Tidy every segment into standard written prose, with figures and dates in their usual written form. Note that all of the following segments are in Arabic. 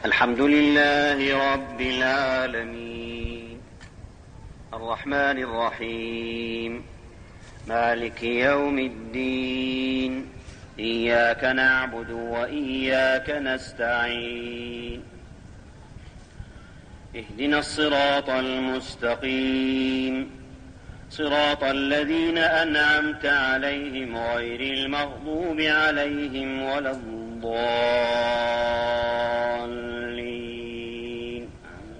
الحمد لله رب العالمين الرحمن الرحيم مالك يوم الدين إياك نعبد وإياك نستعين اهدنا الصراط المستقيم صراط الذين أنعمت عليهم غير المغضوب عليهم ولا الضالين.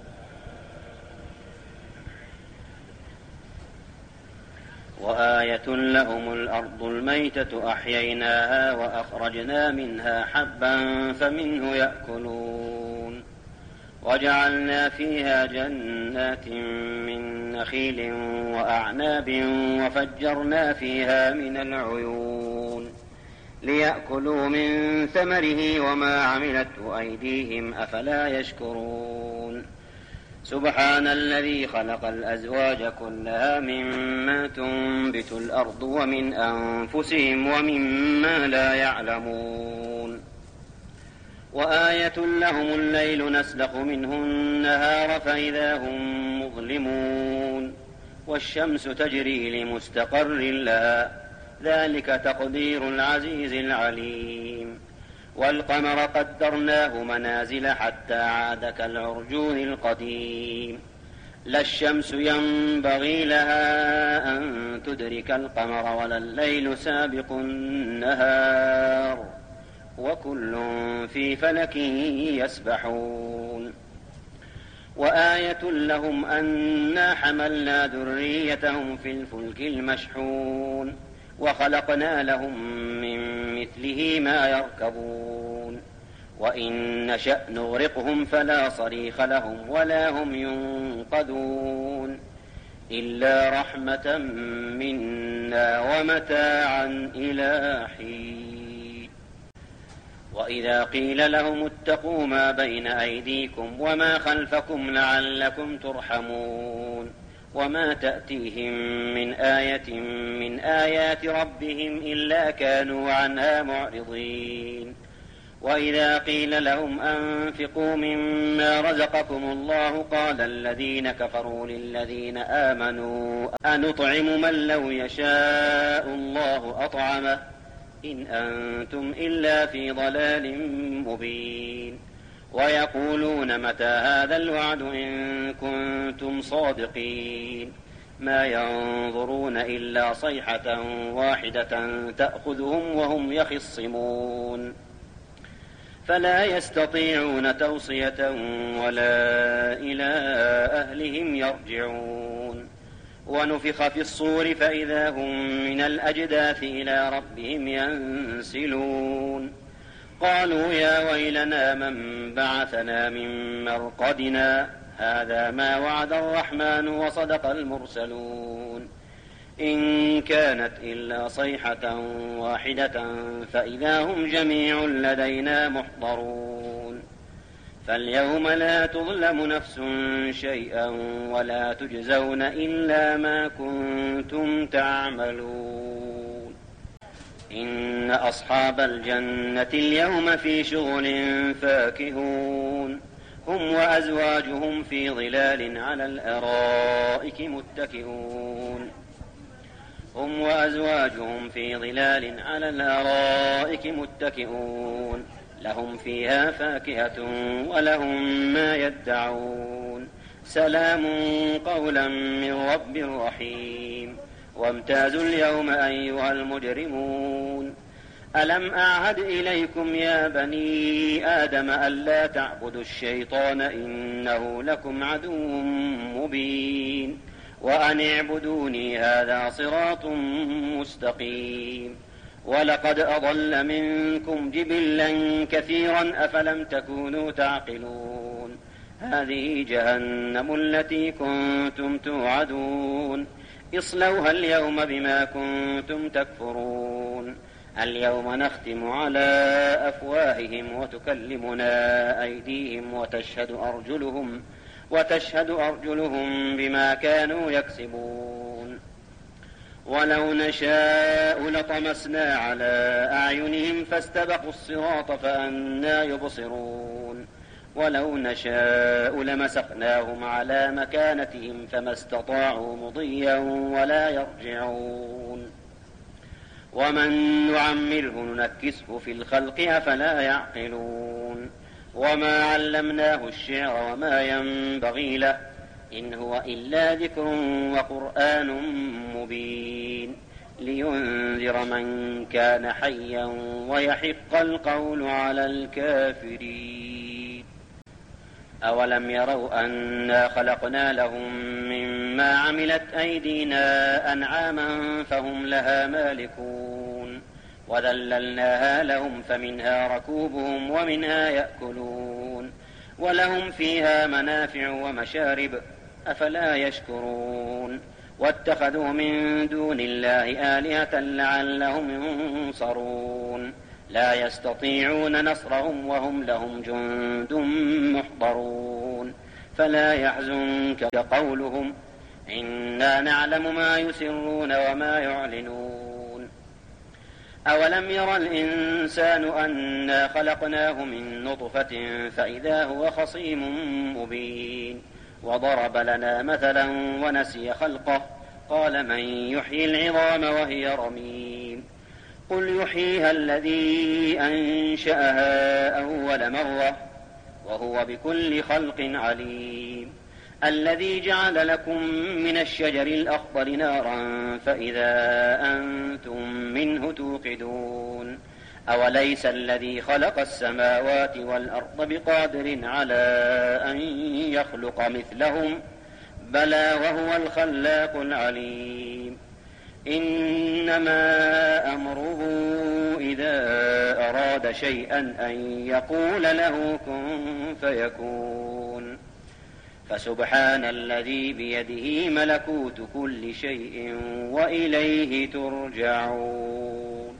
وآية لهم الأرض الميتة أحييناها وأخرجنا منها حبا فمنه يأكلون وجعلنا فيها جنات من نخيل وأعناب وفجرنا فيها من العيون ليأكلوا من ثمره وما عملته أيديهم أفلا يشكرون. سبحان الذي خلق الأزواج كلها مما تنبت الأرض ومن أنفسهم ومما لا يعلمون. وآية لهم الليل نسلخ منه النهار فإذا هم مظلمون والشمس تجري لمستقر لها ذلك تقدير العزيز العليم. والقمر قدرناه منازل حتى عاد كالعرجون القديم لا الشمس ينبغي لها أن تدرك القمر ولا الليل سابق النهار وكل في فلك يسبحون. وآية لهم أنا حملنا ذريتهم في الفلك المشحون وخلقنا لهم من مثله ما يركبون وإن نشأ نغرقهم فلا صريخ لهم ولا هم ينقذون إلا رحمة منا ومتاعا إلى حين. وإذا قيل لهم اتقوا ما بين أيديكم وما خلفكم لعلكم ترحمون وما تأتيهم من آية من آيات ربهم إلا كانوا عنها معرضين. وإذا قيل لهم أنفقوا مما رزقكم الله قال الذين كفروا للذين آمنوا أنطعم من لو يشاء الله أطعمه إن أنتم إلا في ضلال مبين. ويقولون متى هذا الوعد إن كنتم صادقين ما ينظرون إلا صيحة واحدة تأخذهم وهم يخصمون فلا يستطيعون توصية ولا إلى أهلهم يرجعون. ونفخ في الصور فإذا هم من الأجداث إلى ربهم ينسلون قالوا يا ويلنا من بعثنا من مرقدنا هذا ما وعد الرحمن وصدق المرسلون إن كانت إلا صيحة واحدة فإذا هم جميع لدينا محضرون. فاليوم لا تظلم نفس شيئا ولا تجزون إلا ما كنتم تعملون. إن أصحاب الجنة اليوم في شغل فاكهون هم وأزواجهم في ظلال على الأرائك متكئون لهم فيها فاكهة ولهم ما يدعون سلام قولا من رب رحيم. وامتازوا اليوم أيها المجرمون ألم أعهد إليكم يا بني آدم ألا تعبدوا الشيطان إنه لكم عدو مبين وأن اعبدوني هذا صراط مستقيم. ولقد أضل منكم جبلا كثيرا أفلم تكونوا تعقلون هذه جهنم التي كنتم توعدون اصلوها اليوم بما كنتم تكفرون. اليوم نختم على أفواههم وتكلمنا أيديهم وتشهد أرجلهم بما كانوا يكسبون. ولو نشاء لطمسنا على أعينهم فاستبقوا الصراط فأنى يبصرون ولو نشاء لمسخناهم على مكانتهم فما استطاعوا مضيا ولا يرجعون ومن نعمره ننكسه في الخلق أفلا يعقلون وما علمناه الشعر وما ينبغي له إن هو إلا ذكر وقرآن مبين لينذر من كان حيا ويحق القول على الكافرين أولم يروا أنا خلقنا لهم مما عملت أيدينا أنعاما فهم لها مالكون وذللناها لهم فمنها ركوبهم ومنها يأكلون ولهم فيها منافع ومشارب أفلا يشكرون واتخذوا من دون الله آلهة لعلهم ينصرون لا يستطيعون نصرهم وهم لهم جند محضرون فلا يحزنك قولهم إنا نعلم ما يسرون وما يعلنون أولم ير الإنسان أنا خلقناه من نطفة فإذا هو خصيم مبين وضرب لنا مثلا ونسي خلقه قال من يحيي العظام وهي رميم قل يحييها الذي أنشأها أول مرة وهو بكل خلق عليم الذي جعل لكم من الشجر الأخضر نارا فإذا أنتم منه توقدون أوليس الذي خلق السماوات والأرض بقادر على أن يخلق مثلهم بلى وهو الخلاق العليم إنما أمره إذا أراد شيئا أن يقول له كن فيكون فسبحان الذي بيده ملكوت كل شيء وإليه ترجعون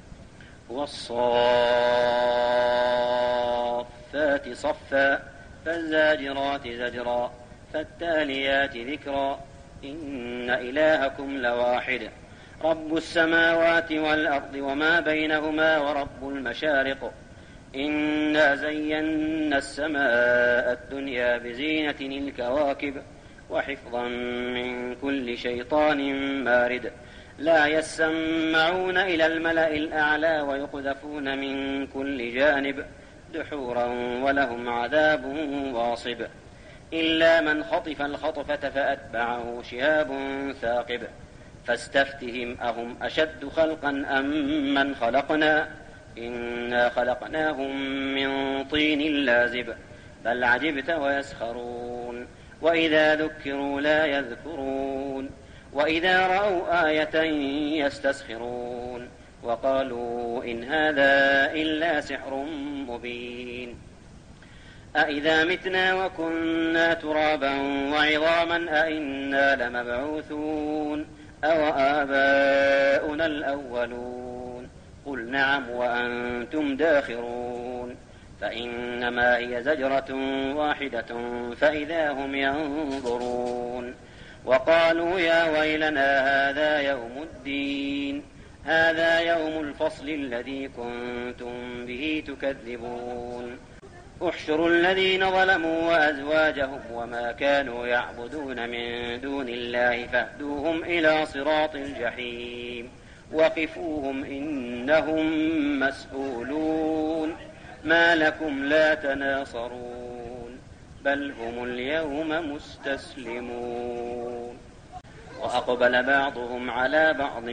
والصافات صفا فالزاجرات زجرا فالتاليات ذكرا إن إلهكم لواحد رب السماوات والأرض وما بينهما ورب المشارق إنا زينا السماء الدنيا بزينة الكواكب وحفظا من كل شيطان مارد لا يسمعون إلى الملأ الأعلى ويقذفون من كل جانب دحورا ولهم عذاب واصب إلا من خطف الخطفة فأتبعه شهاب ثاقب فاستفتهم أهم أشد خلقا أم من خلقنا إنا خلقناهم من طين لازب بل عجبت ويسخرون وإذا ذكروا لا يذكرون وإذا رأوا آية يستسخرون وقالوا إن هذا إلا سحر مبين أإذا متنا وكنا ترابا وعظاما أإنا لمبعوثون أو آباؤنا الأولون قل نعم وأنتم داخرون فإنما هي زجرة واحدة فإذا هم ينظرون وقالوا يا ويلنا هذا يوم الدين هذا يوم الفصل الذي كنتم به تكذبون احشروا الذين ظلموا وأزواجهم وما كانوا يعبدون من دون الله فاهدوهم إلى صراط الجحيم وقفوهم إنهم مسؤولون ما لكم لا تناصرون بل هم اليوم مستسلمون وأقبل بعضهم على بعض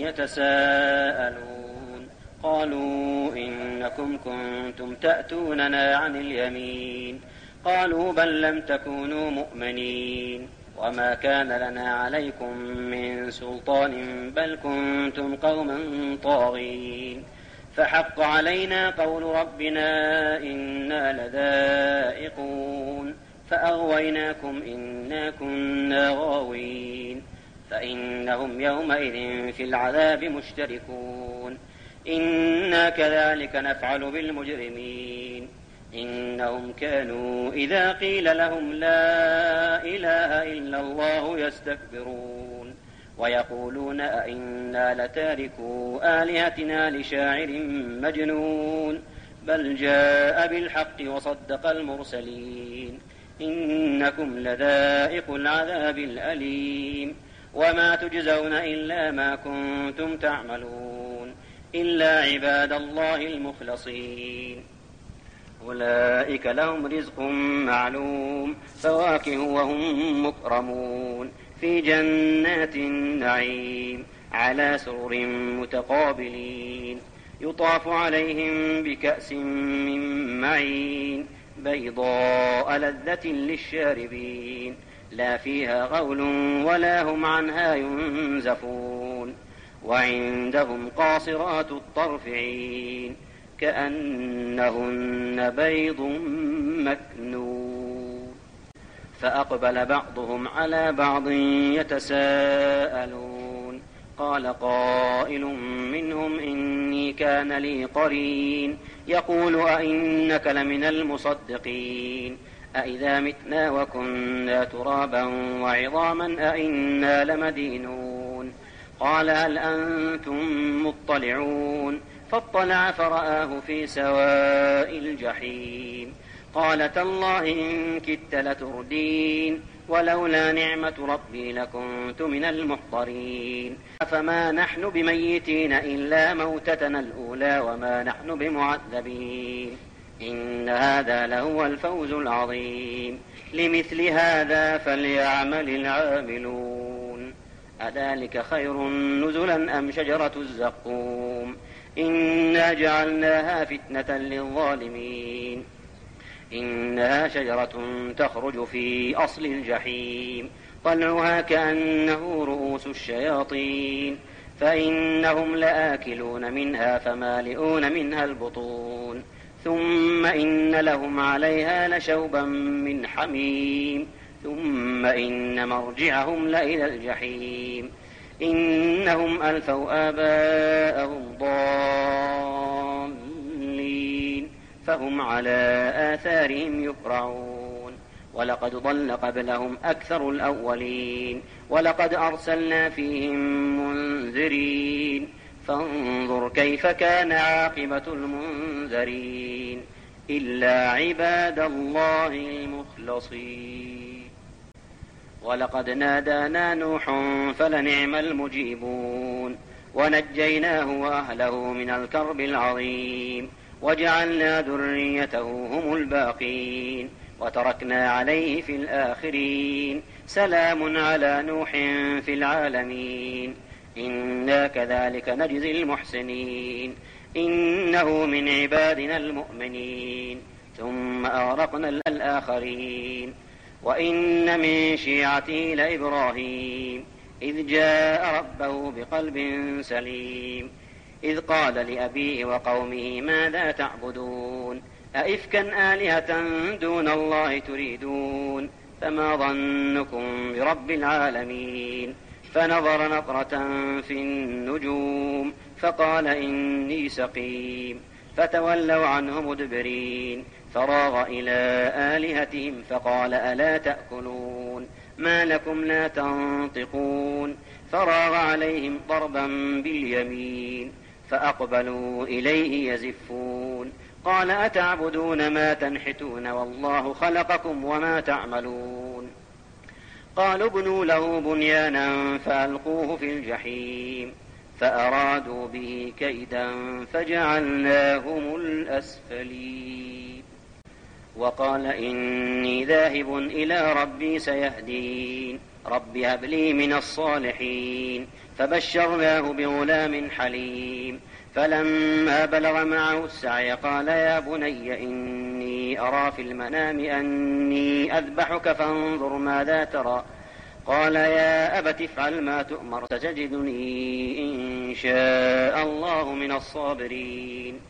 يتساءلون قالوا إنكم كنتم تأتوننا عن اليمين قالوا بل لم تكونوا مؤمنين وما كان لنا عليكم من سلطان بل كنتم قوما طاغين فحق علينا قول ربنا إنا لذائقون فأغويناكم إنا كنا غاوين فإنهم يومئذ في العذاب مشتركون إنا كذلك نفعل بالمجرمين إنهم كانوا إذا قيل لهم لا إله إلا الله يستكبرون ويقولون أئنا لتاركو آلهتنا لشاعر مجنون بل جاء بالحق وصدق المرسلين إنكم لذائق العذاب الأليم وما تجزون إلا ما كنتم تعملون إلا عباد الله المخلصين أولئك لهم رزق معلوم فواكه وهم مكرمون في جنات النعيم على سرر متقابلين يطاف عليهم بكأس من معين بيضاء لذة للشاربين لا فيها غول ولا هم عنها ينزفون وعندهم قاصرات الطرف عين كأنهن بيض مكنون فأقبل بعضهم على بعض يتساءلون قال قائل منهم إني كان لي قرين يقول أئنك لمن المصدقين أئذا متنا وكنا ترابا وعظاما أئنا لمدينون قال هل أنتم مطلعون فاطلع فرآه في سواء الجحيم قال تالله إن كدت لتردين ولولا نعمة ربي لكنت من المحضرين فما نحن بميتين إلا موتتنا الأولى وما نحن بمعذبين إن هذا لهو الفوز العظيم لمثل هذا فليعمل العاملون أذلك خير نزلا أم شجرة الزقوم إنا جعلناها فتنة للظالمين إنها شجرة تخرج في أصل الجحيم طلعها كأنه رؤوس الشياطين فإنهم لآكلون منها فمالئون منها البطون ثم إن لهم عليها لشوبا من حميم ثم إن مرجعهم لإلى الجحيم إنهم ألفوا آباءهم ضالين فهم على آثارهم يفرعون ولقد ضل قبلهم أكثر الأولين ولقد أرسلنا فيهم منذرين فانظر كيف كان عاقبة المنذرين إلا عباد الله المخلصين ولقد نادانا نوح فلنعم المجيبون ونجيناه وأهله من الكرب العظيم وجعلنا ذريته هم الباقين وتركنا عليه في الآخرين سلام على نوح في العالمين إنا كذلك نجزي المحسنين إنه من عبادنا المؤمنين ثم أغرقنا الآخرين وإن من شيعته لإبراهيم إذ جاء ربه بقلب سليم إذ قال لأبيه وقومه ماذا تعبدون أئفكا آلهة دون الله تريدون فما ظنكم برب العالمين فنظر نظرة في النجوم فقال إني سقيم فتولوا عنه مدبرين فراغ إلى آلهتهم فقال ألا تأكلون ما لكم لا تنطقون فراغ عليهم ضربا باليمين فأقبلوا إليه يزفون قال أتعبدون ما تنحتون والله خلقكم وما تعملون قالوا ابنوا له بنيانا فألقوه في الجحيم فأرادوا به كيدا فجعلناهم الأسفلين وقال إني ذاهب إلى ربي سيهدين رب هب لي من الصالحين فبشرناه بغلام حليم فلما بلغ معه السعي قال يا بني إني أرى في المنام أني أذبحك فانظر ماذا ترى قال يا أبت افعل ما تؤمر ستجدني إن شاء الله من الصابرين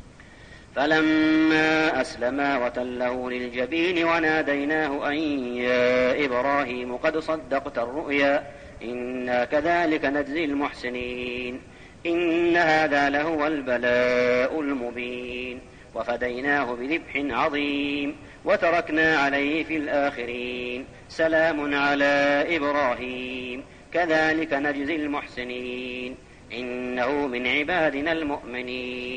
فلما أسلما وتله للجبين وناديناه أن يا إبراهيم قد صدقت الرؤيا إنا كذلك نجزي المحسنين إن هذا لهو البلاء المبين وفديناه بذبح عظيم وتركنا عليه في الآخرين سلام على إبراهيم كذلك نجزي المحسنين إنه من عبادنا المؤمنين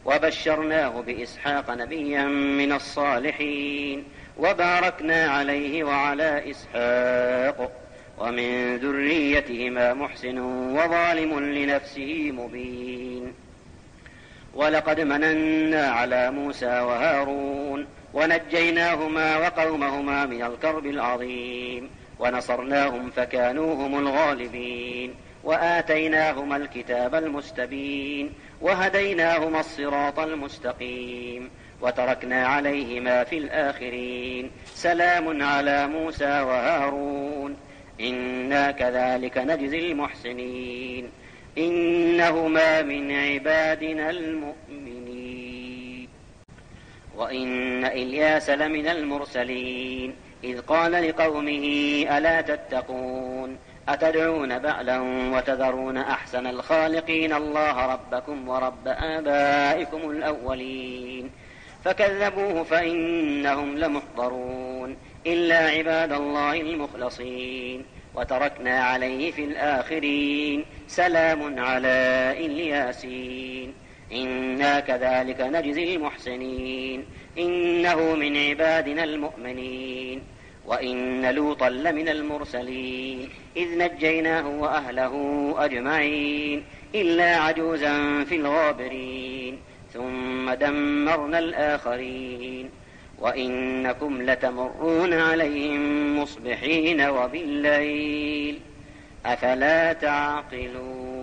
وبشرناه بإسحاق نبيا من الصالحين وباركنا عليه وعلى إسحاق ومن ذريتهما محسن وظالم لنفسه مبين. ولقد مننا على موسى وهارون ونجيناهما وقومهما من الكرب العظيم ونصرناهم فكانوا هم الغالبين وآتيناهما الكتاب المستبين وهديناهما الصراط المستقيم وتركنا عليهما في الآخرين سلام على موسى وهارون إنا كذلك نجزي المحسنين إنهما من عبادنا المؤمنين. وإن إلياس لمن المرسلين إذ قال لقومه ألا تتقون أتدعون بعلا وتذرون أحسن الخالقين الله ربكم ورب آبائكم الأولين فكذبوه فإنهم لمحضرون إلا عباد الله المخلصين وتركنا عليه في الآخرين سلام على الياسين إنا كذلك نجزي المحسنين إنه من عبادنا المؤمنين. وإن لوطا لمن المرسلين إذ نجيناه وأهله أجمعين إلا عجوزا في الغابرين ثم دمرنا الآخرين. وإنكم لتمرون عليهم مصبحين وبالليل أفلا تعقلون.